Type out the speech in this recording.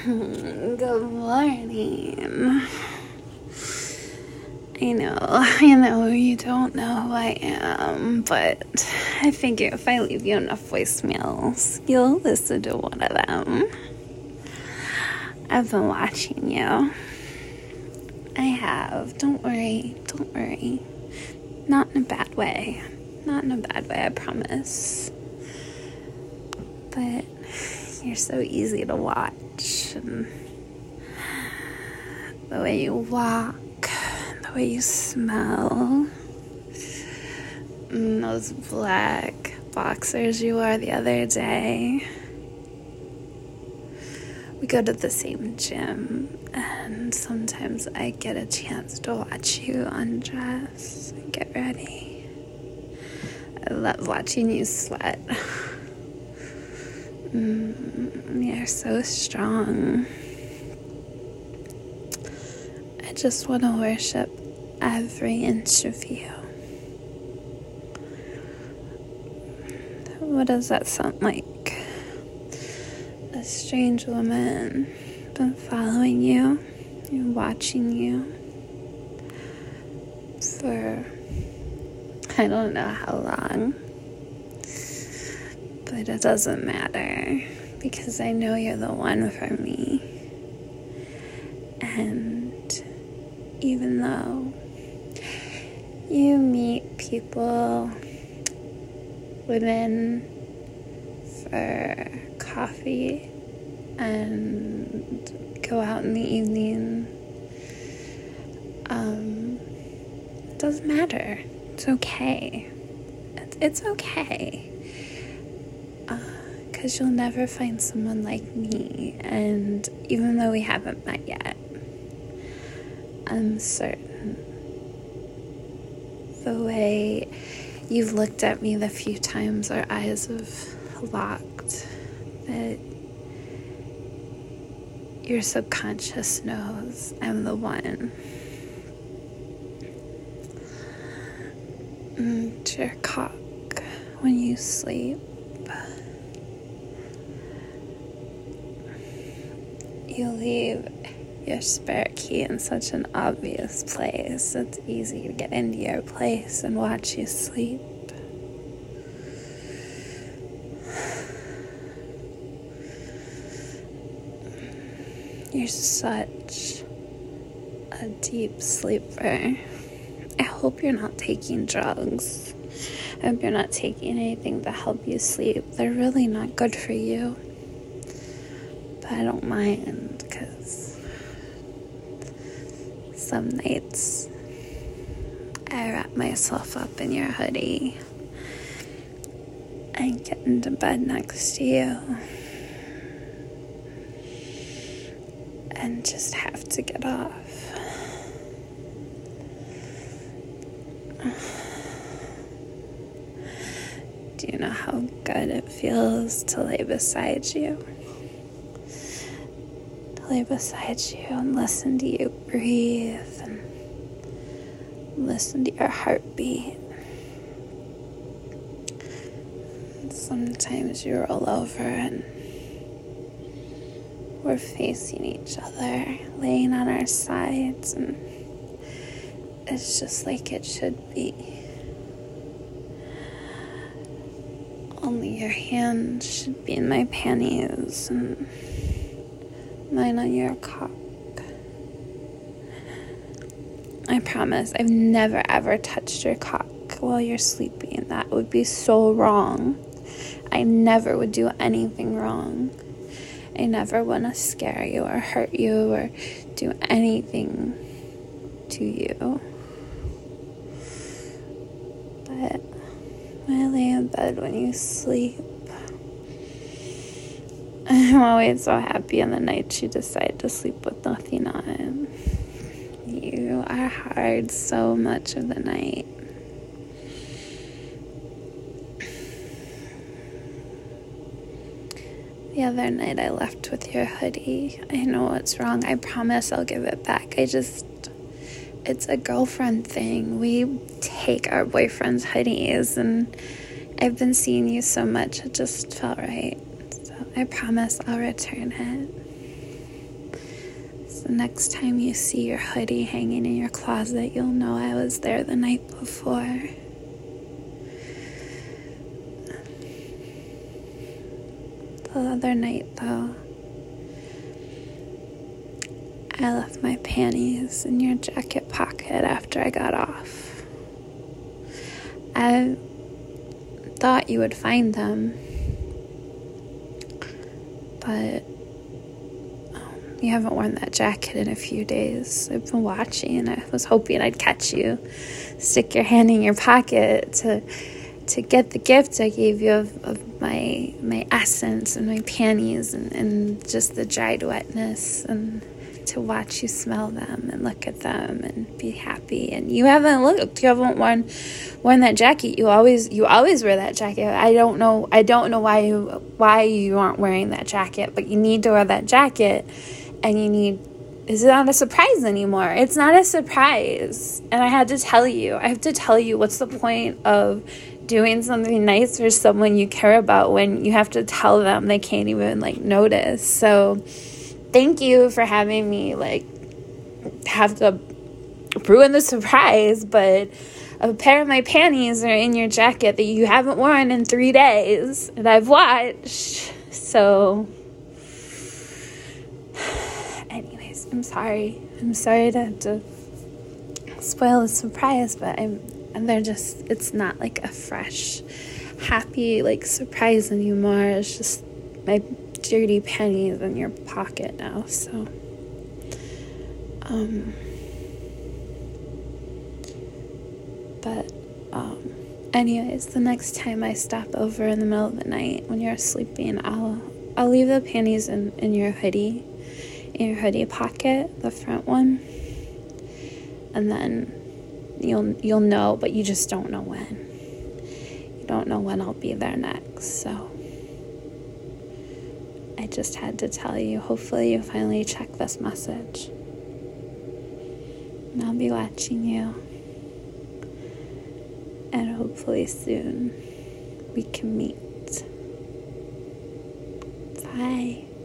Good morning. I know you don't know who I am, but I figure if I leave you enough voicemails, you'll listen to one of them. I've been watching you. I have. Don't worry. Not in a bad way. I promise. But you're so easy to watch. And the way you walk, the way you smell, and those black boxers you wore the other day. We go to the same gym, and sometimes I get a chance to watch you undress and get ready. I love watching you sweat. You're so strong. I just want to worship every inch of you. What does that sound like? A strange woman been following you and watching you for I don't know how long, but it doesn't matter because I know you're the one for me. And even though you meet people, women, for coffee and go out in the evening, it doesn't matter. It's okay. It's okay. Because you'll never find someone like me. And even though we haven't met yet, I'm certain the way you've looked at me the few times our eyes have locked, that your subconscious knows I'm the one. And your cock when you sleep. You leave your spare key in such an obvious place. It's easy to get into your place and watch you sleep. You're such a deep sleeper. I hope you're not taking drugs. I hope you're not taking anything to help you sleep. They're really not good for you. But I don't mind, because some nights I wrap myself up in your hoodie and get into bed next to you and just have to get off. Do you know how good it feels to lay beside you? To lay beside you and listen to you breathe and listen to your heartbeat. And sometimes you roll over and we're facing each other, laying on our sides, and it's just like it should be. Only your hand should be in my panties and mine on your cock. I promise I've never ever touched your cock while you're sleeping. That would be so wrong. I never would do anything wrong. I never want to scare you or hurt you or do anything to you. But when I lay in bed when you sleep, I'm always so happy on the nights you decide to sleep with nothing on. You are hard so much of the night. The other night I left with your hoodie. I know what's wrong. I promise I'll give it back. It's a girlfriend thing. We take our boyfriend's hoodies, and I've been seeing you so much, it just felt right. So I promise I'll return it. the next time you see your hoodie hanging in your closet, you'll know I was there the night before. The other night, though, I left my panties in your jacket pocket after I got off. I thought you would find them, but you haven't worn that jacket in a few days. I've been watching. I was hoping I'd catch you, stick your hand in your pocket to get the gift I gave you of my essence and my panties and just the dried wetness, and to watch you smell them and look at them and be happy. And you haven't worn that jacket. You always wear that jacket. I don't know why you aren't wearing that jacket, but you need to wear that jacket. And it's not a surprise anymore. It's not a surprise. And I have to tell you, what's the point of doing something nice for someone you care about when you have to tell them they can't even notice? So thank you for having me have to ruin the surprise, but a pair of my panties are in your jacket that you haven't worn in 3 days, and I've watched. So anyways, I'm sorry to have to spoil the surprise, but it's not like a fresh, happy surprise anymore. It's just my dirty pennies in your pocket now. So anyways, the next time I stop over in the middle of the night when you're sleeping, I'll leave the panties in your hoodie pocket, the front one, and then you'll know, but you just don't know when. You don't know when I'll be there next. So I just had to tell you. Hopefully you finally check this message. And I'll be watching you. And hopefully soon we can meet. Bye.